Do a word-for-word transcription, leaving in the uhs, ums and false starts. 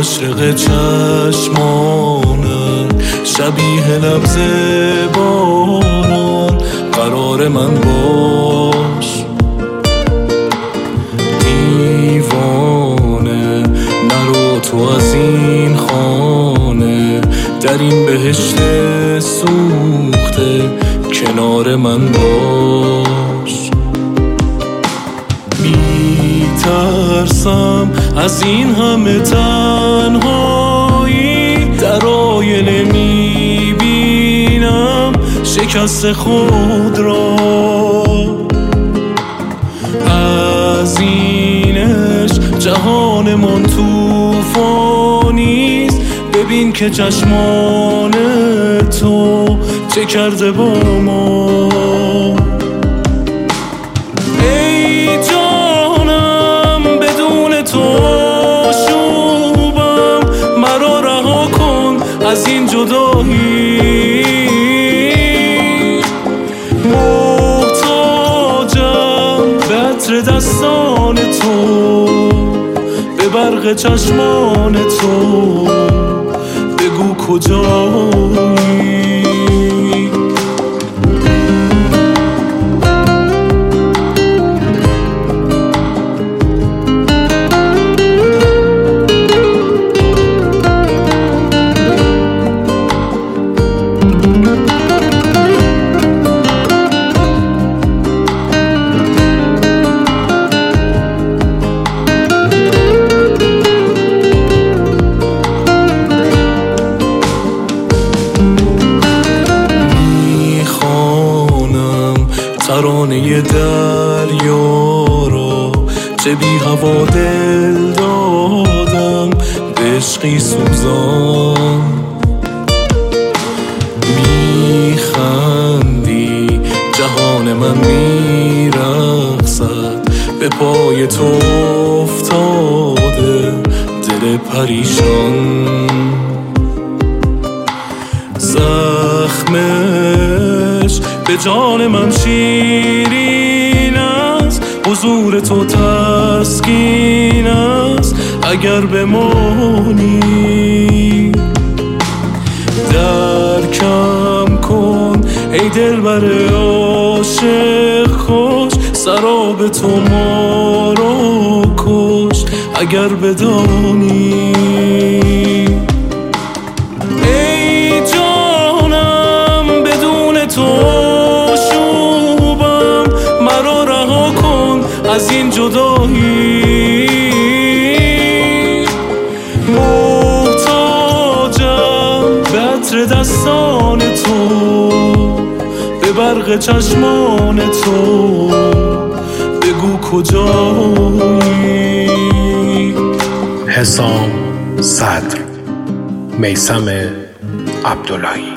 مشرق چشمانم، شبیه نبض باران قرار من باش. دیوانه نرو تو از این خانه، در این بهشت سوخته کنار من باش. میترسم از این همه تنهایی، در آینه میبینم شکست خود را. از اینش جهان من توفانیست، ببین که چشمان تو چه کرده با ما. ای جانم بدون تو شوبم، مرا رها کن از این جدایی. محتاجم به عطر دستان تو، به برق چشمان تو، بگو کجایی. ترانه دریا را چه بی هوا دل دادم به عشقی سوزان. میخندی جهان من میرقصد، به پای تو افتاده دل پریشان. زخمش به جان من شیرین است، حضور تو تسکین است اگر بمانی. درکم کن ای دلبر عاشق خوش، سراب تو ما رو کش اگر بدانی. ای جانم بدون تو شوبم، مرا رها کن از این جدایی. محتاجم به عطر دستان تو، به برق چشمان تو، بگو کجایی. حسام صدر، میثم عبداللهی.